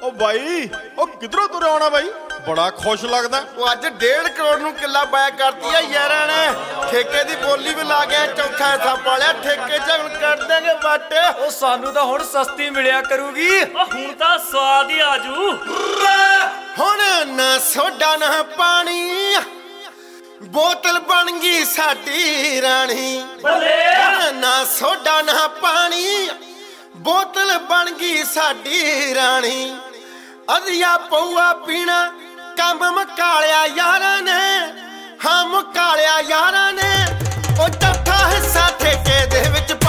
ਉਹ ਬਾਈ ਉਹ ਕਿਧਰੋਂ ਤੁਰਿਆ ਆਉਣਾ ਬਾਈ? ਬੜਾ ਖੁਸ਼ ਲੱਗਦਾ। ਉਹ ਅੱਜ 1.5 ਕਰੋੜ ਨੂੰ ਕਿੱਲਾ ਬਾਇਆ ਕਰਤੀ ਆ ਯਾਰਾਂ ਨੇ। ਠੇਕੇ ਦੀ ਬੋਲੀ ਵੀ ਲਾ ਗਿਆ, ਚੌਥਾ ਹਿੱਸਾ ਪਾਲਿਆ ਠੇਕੇ ਚ। ਹੁਣ ਕੱਢ ਦੇਂਗੇ ਵੱਟ। ਉਹ ਸਾਨੂੰ ਤਾਂ ਹੁਣ ਸਸਤੀ ਮਿਲਿਆ ਕਰੂਗੀ। ਹੁਣ ਤਾਂ ਸਵਾਦ ਹੀ ਆਜੂ। ਹੁਣ ਨਾ ਸੋਡਾ ਨਾ ਪਾਣੀ, ਬੋਤਲ ਬਣ ਗਈ ਸਾਡੀ ਰਾਣੀ। ਨਾ ਸੋਡਾ ਨਾ ਪਾਣੀ, ਬੋਤਲ ਬਣ ਗਈ ਸਾਡੀ ਰਾਣੀ। ਅਧਿਆ ਪਊਆ ਪੀਣਾ ਕੰਮ ਮੁਕਾਲਿਆ ਯਾਰਾਂ ਨੇ। ਹਾਂ ਮੁਕਾਲਿਆ ਯਾਰਾਂ ਨੇ। ਉਹ ਚੌਥਾ ਹਿੱਸਾ ਠੇਕੇ ਦੇ ਵਿੱਚ